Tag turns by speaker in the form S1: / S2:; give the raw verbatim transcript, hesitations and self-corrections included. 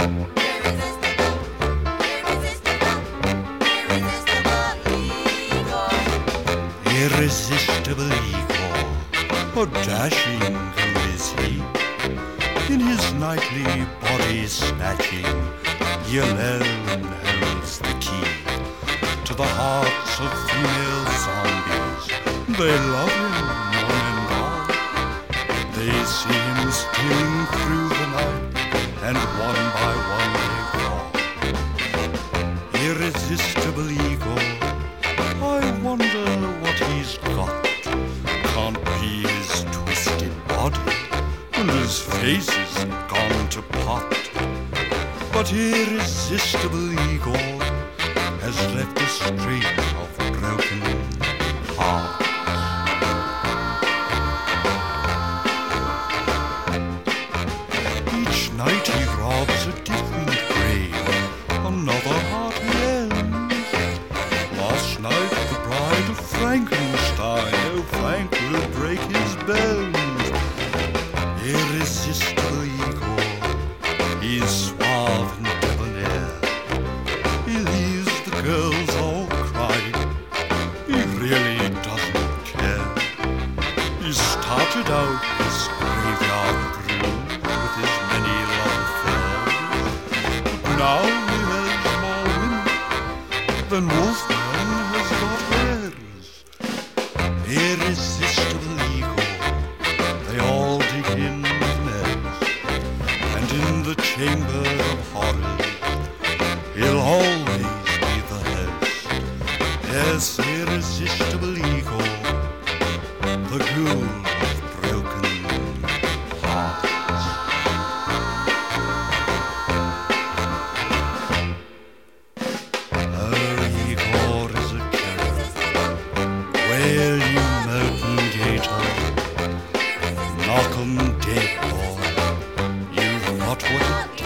S1: Irresistible Igor, how dashing who is he? In his nightly body snatching, he alone holds the key to the hearts of female zombies. They love him, one and all. They see him stealing through the night, and one by one they fall. Irresistible Igor, I wonder what he's got. Can't be his twisted body, and his face is gone to pot. But irresistible Igor has left a string of broken hearts. Each night he robs a different grave, another heart ends. Last night the bride of Frankenstein, oh Frank will break his bones. Irresistible Igor, he's suave and debonair. He leaves the girls all crying, he really doesn't care. He started out this graveyard brew with his many love affairs. Now he has more women than Wolfman has got hairs. Irresistible Igor, they all dig in the nest, and in the chamber of horrors he'll always be the host. Yes, irresistible Igor, the ghoul of broken hearts. Oh, Igor is a cherub. Wail, you mountain gator. Knock 'em dead, boy. You've got what it